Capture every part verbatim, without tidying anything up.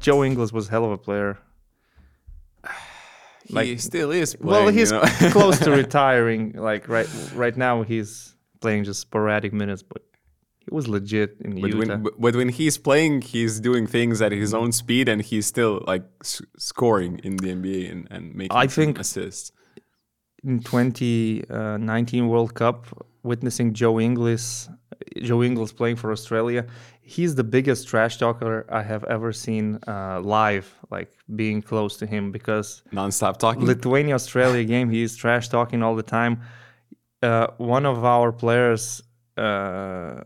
Joe Ingles was a hell of a player. He Like- still is playing. Well, he's you know? close to retiring. Like right, right now he's playing just sporadic minutes, but he was legit in But Utah. when, but when he's playing, he's doing things at his own speed, and he's still like s- scoring in the N B A and, and making I some think- assists. In twenty nineteen World Cup, witnessing Joe Ingles, Joe Ingles playing for Australia, he's the biggest trash talker I have ever seen uh, live. Like being close to him, because Non-stop talking. Lithuania Australia game, he's trash talking all the time. Uh, one of our players uh,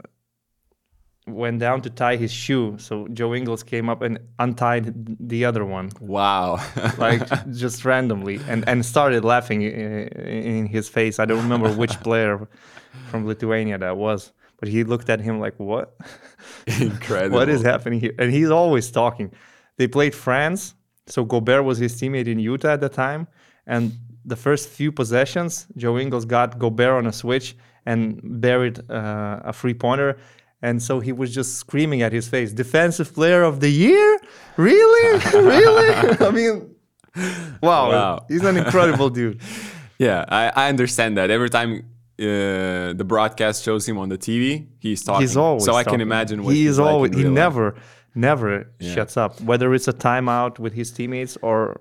went down to tie his shoe, so Joe Ingles came up and untied the other one, Wow. like just randomly, and and started laughing in, in his face. I don't remember which player from Lithuania that was, but he looked at him like, "What? Incredible. What is happening here?" And he's always talking. They played France, so Gobert was his teammate in Utah at the time, and the first few possessions, Joe Ingles got Gobert on a switch and buried uh, a three-pointer. And so he was just screaming at his face, "Defensive player of the year? Really? Really?" I mean, wow, Wow. he's an incredible dude. Yeah, I, I understand that. Every time uh, the broadcast shows him on the T V, he's talking. He's always so I talking. can imagine what he he's is like always in he real life. never never Yeah. shuts up, whether it's a timeout with his teammates or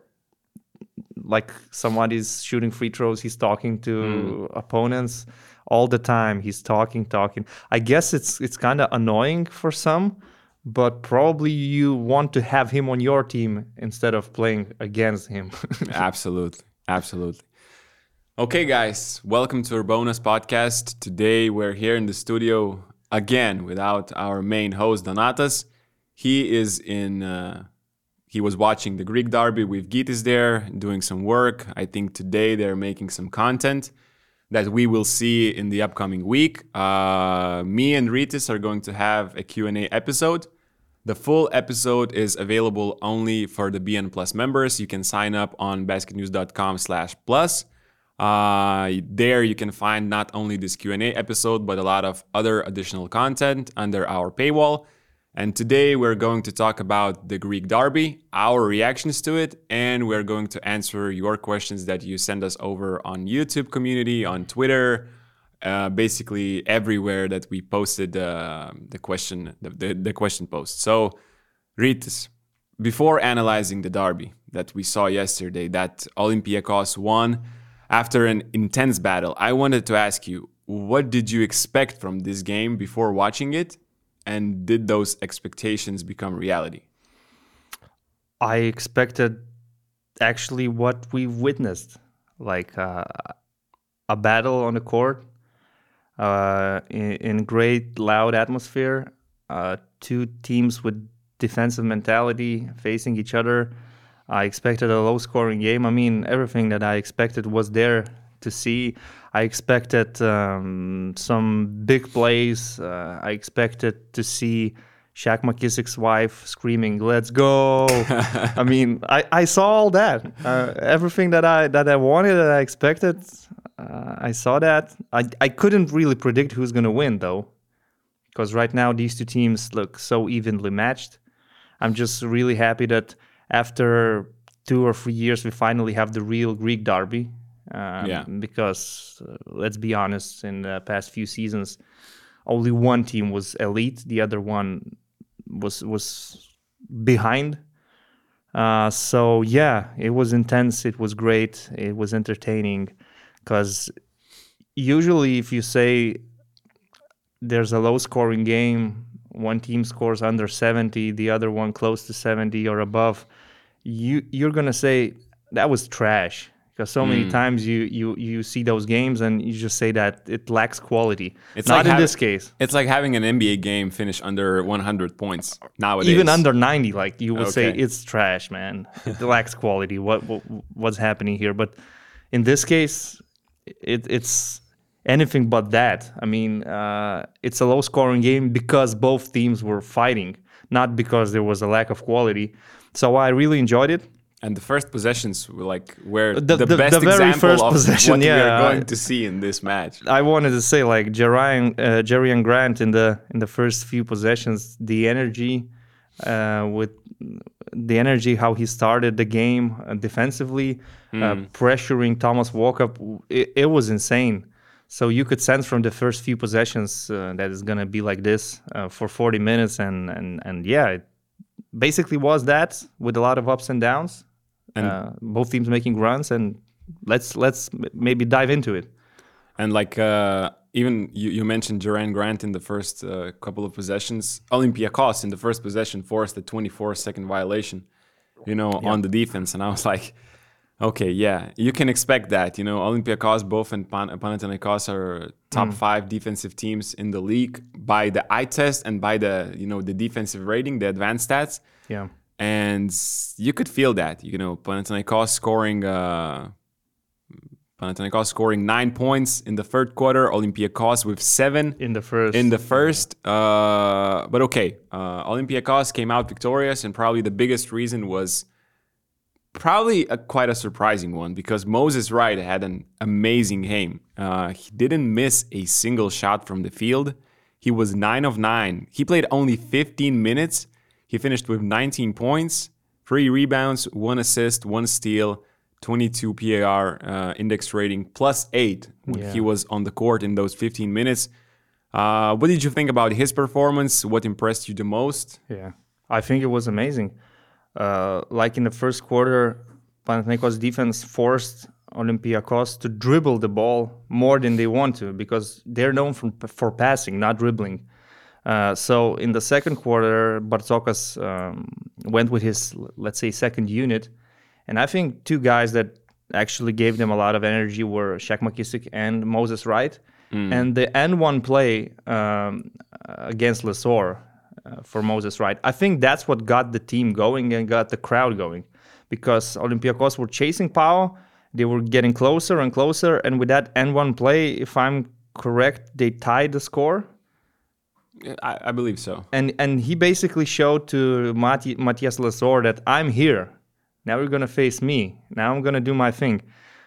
like somebody's shooting free throws. He's talking to Mm. opponents all the time. He's talking, talking. I guess it's it's kind of annoying for some, but probably you want to have him on your team instead of playing against him. Absolutely. Absolutely. Okay, guys, welcome to our bonus podcast. Today we're here in the studio again without our main host, Donatas. He is in, uh, he was watching the Greek derby with Gytis there, doing some work. I think today they're making some content that we will see in the upcoming week. Uh, me and Rytis are going to have a Q and A episode. The full episode is available only for the B N Plus members. You can sign up on basketnews.com slash plus. Uh, there you can find not only this Q and A episode, but a lot of other additional content under our paywall. And today we're going to talk about the Greek derby, our reactions to it, and we're going to answer your questions that you send us over on YouTube community, on Twitter, uh, basically everywhere that we posted uh, the question, the, the, the question post. So, Rytis, before analyzing the derby that we saw yesterday, that Olympiacos won after an intense battle, I wanted to ask you, what did you expect from this game before watching it? And did those expectations become reality? I expected actually what we witnessed, like uh, a battle on the court uh, in, in great loud atmosphere, uh, two teams with defensive mentality facing each other. I expected a low-scoring game. I mean, everything that I expected was there to see. I expected um, some big plays. Uh, I expected to see Shaq McKissick's wife screaming, "Let's go!" I mean, I, I saw all that. Uh, everything that I that I wanted, that I expected, uh, I saw that. I I couldn't really predict who's gonna win though, because right now these two teams look so evenly matched. I'm just really happy that after two or three years we finally have the real Greek derby. Um, Yeah. Because uh, let's be honest, in the past few seasons, only one team was elite, the other one was was behind. Uh, so yeah, it was intense. It was great. It was entertaining. Because usually, if you say there's a low-scoring game, one team scores under seventy, the other one close to seventy or above, you you're gonna say that was trash. Because so many times you, you you see those games and you just say that it lacks quality. It's Not like in hav- this case. It's like having an N B A game finish under one hundred points nowadays. Even under ninety, like you would say, Okay. it's trash, man. It lacks quality. What, what what's happening here? But in this case, it it's anything but that. I mean, uh, it's a low-scoring game because both teams were fighting, not because there was a lack of quality. So I really enjoyed it. And the first possessions were like were The- the, the- best the very example first of possession, what we yeah. are going to see in this match. I wanted to say like Jerry and, uh, Jerry and Grant in the in the first few possessions, the energy, uh, with the energy, how he started the game uh, defensively, Mm. uh, pressuring Thomas Walkup. It, it was insane. So you could sense from the first few possessions uh, that it's gonna be like this uh, for forty minutes, and and and yeah, it basically was that with a lot of ups and downs. And uh, both teams making runs, and let's let's m- maybe dive into it. And like uh, even you, you mentioned Duran Grant in the first uh, couple of possessions. Olympiacos in the first possession forced a twenty-four second violation, you know, on the defense. And I was like, okay, yeah, you can expect that. You know, Olympiacos, both and Pan- Panathinaikos are top five defensive teams in the league by the eye test and by the, you know, the defensive rating, the advanced stats. Yeah, And you could feel that, you know, Panathinaikos scoring... Uh, Panathinaikos scoring nine points in the third quarter. Olympiacos with seven in the first. in the first. Uh, but okay, uh, Olympiacos came out victorious, and probably the biggest reason was probably a, quite a surprising one, because Moses Wright had an amazing game. Uh, he didn't miss a single shot from the field. He was nine of nine. He played only fifteen minutes. He finished with nineteen points, three rebounds, one assist, one steal, twenty-two P A R uh, index rating, plus eight when Yeah. he was on the court in those fifteen minutes. Uh, what did you think about his performance? What impressed you the most? Yeah, I think it was amazing. Uh, like in the first quarter, Panathinaikos defense forced Olympiacos to dribble the ball more than they want to, because they're known for, for passing, not dribbling. Uh, so in the second quarter, Bartzokas um, went with his, let's say, second unit. And I think two guys that actually gave them a lot of energy were Shaq McKissick and Moses Wright. And the N one play um, against Lesor uh, for Moses Wright, I think that's what got the team going and got the crowd going, because Olympiacos were chasing Pau. They were getting closer and closer. And with that N one play, if I'm correct, they tied the score. I, I believe so. And and he basically showed to Mati, Matias Lesor that I'm here. Now you're going to face me. Now I'm going to do my thing.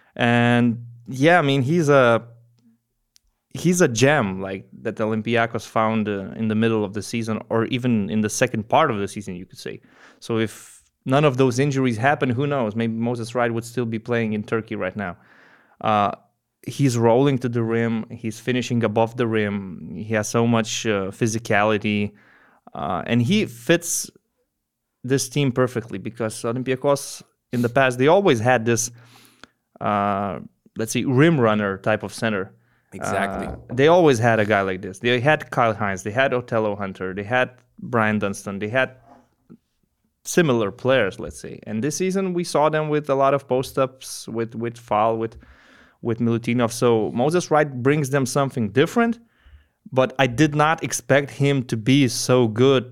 And yeah, I mean, he's a he's a gem like that Olympiacos found uh, in the middle of the season, or even in the second part of the season, you could say. So if none of those injuries happen, who knows? Maybe Moses Wright would still be playing in Turkey right now. Uh, he's rolling to the rim. He's finishing above the rim. He has so much uh, physicality. Uh, and he fits this team perfectly, because Olympiacos in the past, they always had this, uh, let's see, rim runner type of center. Exactly. Uh, they always had a guy like this. They had Kyle Hines, they had Otello Hunter, they had Brian Dunstan, they had similar players, let's say. And this season we saw them with a lot of post-ups, with with Fall, with with Milutinov. So Moses Wright brings them something different, but I did not expect him to be so good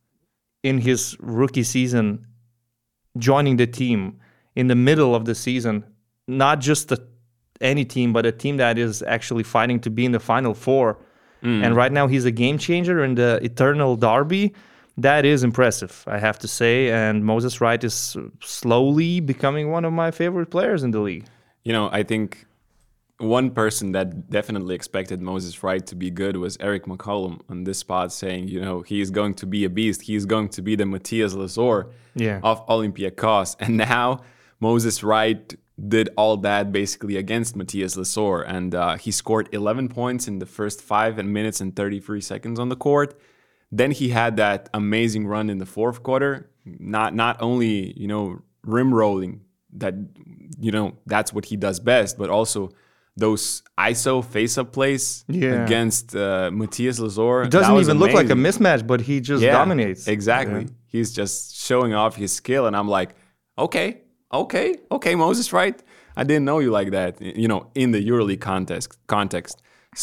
in his rookie season, joining the team in the middle of the season, not just a, any team, but a team that is actually fighting to be in the Final Four. Mm. And right now he's a game changer in the Eternal Derby. That is impressive, I have to say. And Moses Wright is slowly becoming one of my favorite players in the league. You know, I think one person that definitely expected Moses Wright to be good was Eric McCollum on this spot, saying, you know, he is going to be a beast. He is going to be the Matias Lesor yeah. of Olympiacos. And now Moses Wright did all that basically against Matias Lesor. And uh, he scored eleven points in the first five minutes and thirty-three seconds on the court. Then he had that amazing run in the fourth quarter. Not not only, you know, rim rolling, that, you know, that's what he does best, but also those I S O face-up plays yeah. against uh, Matias Lesor. It doesn't even look like a mismatch, but he just yeah, dominates. Exactly. Yeah. He's just showing off his skill, and I'm like, okay, okay, okay, Moses Wright. I didn't know you like that, you know, in the EuroLeague context. context.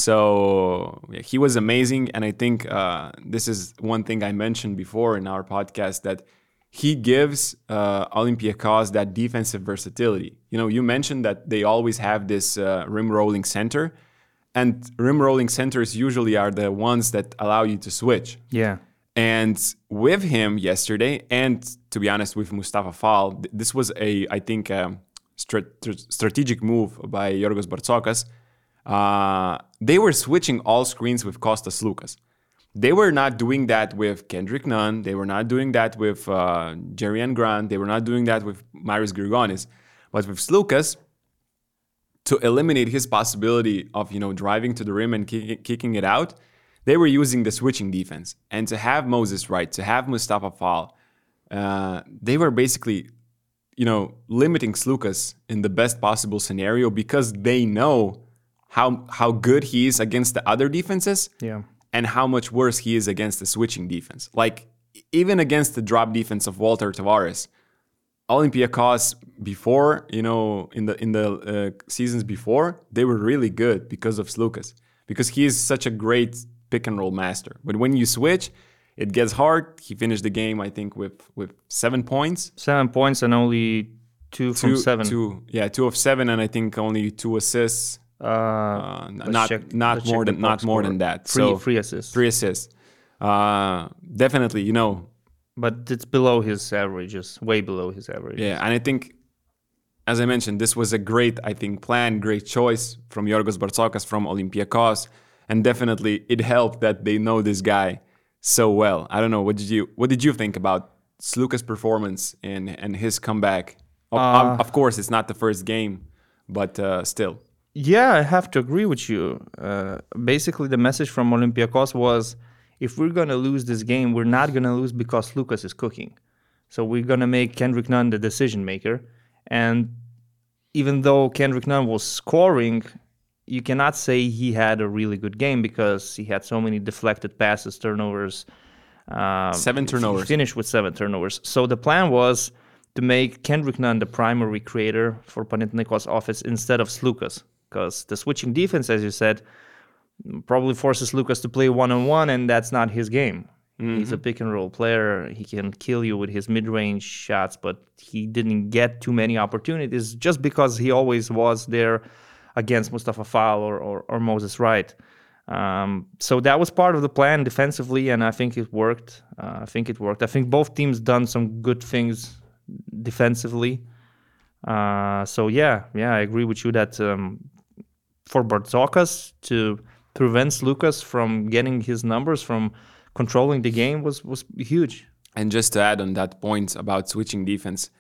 So yeah, he was amazing, and I think uh, this is one thing I mentioned before in our podcast, that he gives uh, Olympiacos that defensive versatility. You know, you mentioned that they always have this uh, rim rolling center, and rim rolling centers usually are the ones that allow you to switch. Yeah. And with him yesterday, and to be honest, with Mustafa Fall, th- this was a, I think, um, strat- strategic move by Yorgos Bartzokas. Uh, they were switching all screens with Kostas Loukas. They were not doing that with Kendrick Nunn. They were not doing that with uh, Jerian Grant. They were not doing that with Marius Grigonis. But with Slukas, to eliminate his possibility of, you know, driving to the rim and kick, kicking it out, they were using the switching defense. And to have Moses Wright, to have Mustafa Fall, uh, they were basically, you know, limiting Slukas in the best possible scenario because they know how how good he is against the other defenses. Yeah. And how much worse he is against the switching defense. Like, even against the drop defense of Walter Tavares, Olympiacos before, you know, in the in the uh, seasons before, they were really good because of Slukas. Because he is such a great pick and roll master. But when you switch, it gets hard. He finished the game, I think, with, with seven points. Seven points and only two, two from seven. Two, yeah, two of seven, and I think only two assists. Uh, uh, not check, not more than not more than that. Three so free assists. Three assists. Uh, definitely, you know. But it's below his averages, way below his averages. Yeah, and I think, as I mentioned, this was a great, I think, plan, great choice from Yorgos Bartzokas, from Olympiacos, and definitely it helped that they know this guy so well. I don't know, what did you what did you think about Slukas' performance and and his comeback? Of, Uh, of course, it's not the first game, but uh, still. Yeah, I have to agree with you. Uh, basically, the message from Olympiacos was, if we're going to lose this game, we're not going to lose because Slukas is cooking. So we're going to make Kendrick Nunn the decision maker. And even though Kendrick Nunn was scoring, you cannot say he had a really good game because he had so many deflected passes, turnovers. Um, seven turnovers. He finished with seven turnovers. So the plan was to make Kendrick Nunn the primary creator for Panathinaikos offense instead of Slukas. Because the switching defense, as you said, probably forces Slukas to play one-on-one, and that's not his game. Mm-hmm. He's a pick-and-roll player. He can kill you with his mid-range shots, but he didn't get too many opportunities just because he always was there against Mustafa Fall or, or, or Moses Wright. Um, so that was part of the plan defensively, and I think it worked. Uh, I think it worked. I think both teams done some good things defensively. Uh, so, yeah, yeah, I agree with you that um, for Bartzokas to prevent Slukas from getting his numbers, from controlling the game was, was huge. And just to add on that point about switching defense,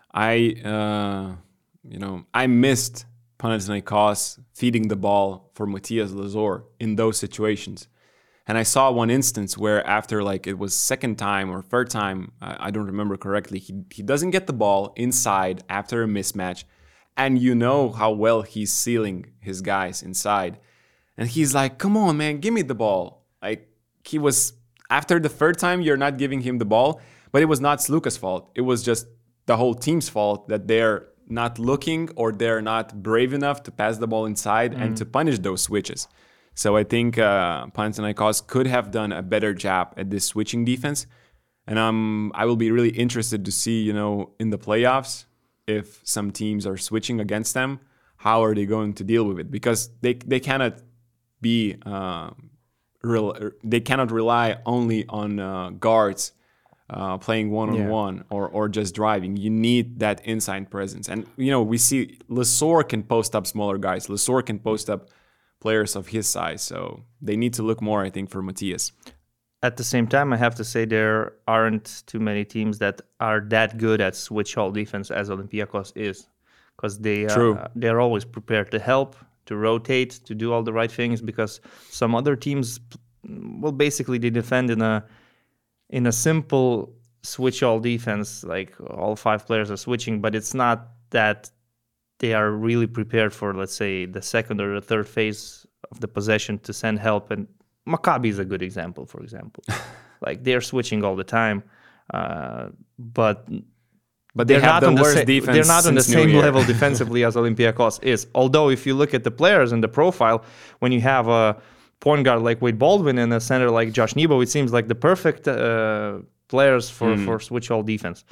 I, uh, you know, I missed Panathinaikos feeding the ball for Matías Lazor in those situations. And I saw one instance where after like it was second time or third time, I, I don't remember correctly, he, he doesn't get the ball inside after a mismatch. And you know how well he's sealing his guys inside. And he's like, come on, man, give me the ball. Like, he was, after the third time, you're not giving him the ball. But it was not Slukas' fault. It was just the whole team's fault that they're not looking or they're not brave enough to pass the ball inside mm. and to punish those switches. So I think uh, Panathinaikos could have done a better job at this switching defense. And um, I will be really interested to see, you know, in the playoffs, if some teams are switching against them, how are they going to deal with it? Because they they cannot be uh, real, they cannot rely only on uh, guards uh, playing one on one or or just driving. You need that inside presence, and you know we see Lesor can post up smaller guys. Lesor can post up players of his size, so they need to look more, I think, for Matías. At the same time, I have to say there aren't too many teams that are that good at switch all defense as Olympiacos is, because they uh, they're always prepared to help, to rotate, to do all the right things. Because some other teams, well, basically they defend in a in a simple switch all defense, like all five players are switching, but it's not that they are really prepared for, let's say, the second or the third phase of the possession to send help. And Maccabi is a good example, for example. Like, they're switching all the time, uh, but but they have the worst sa- defense. They're not on the same year. level defensively as Olympiacos is. Although, if you look at the players and the profile, when you have a point guard like Wade Baldwin and a center like Josh Nebo, it seems like the perfect uh, players for, mm. for switch all defense.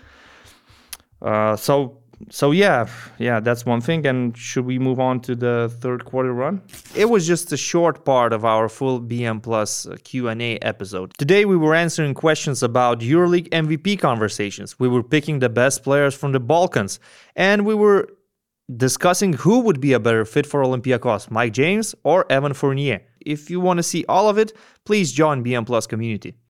Uh, so. So yeah, yeah, that's one thing. And should we move on to the third quarter run? It was just a short part of our full B M Plus Q and A episode. Today we were answering questions about EuroLeague M V P conversations. We were picking the best players from the Balkans, and we were discussing who would be a better fit for Olympiacos, Mike James or Evan Fournier. If you want to see all of it, please join B M Plus community.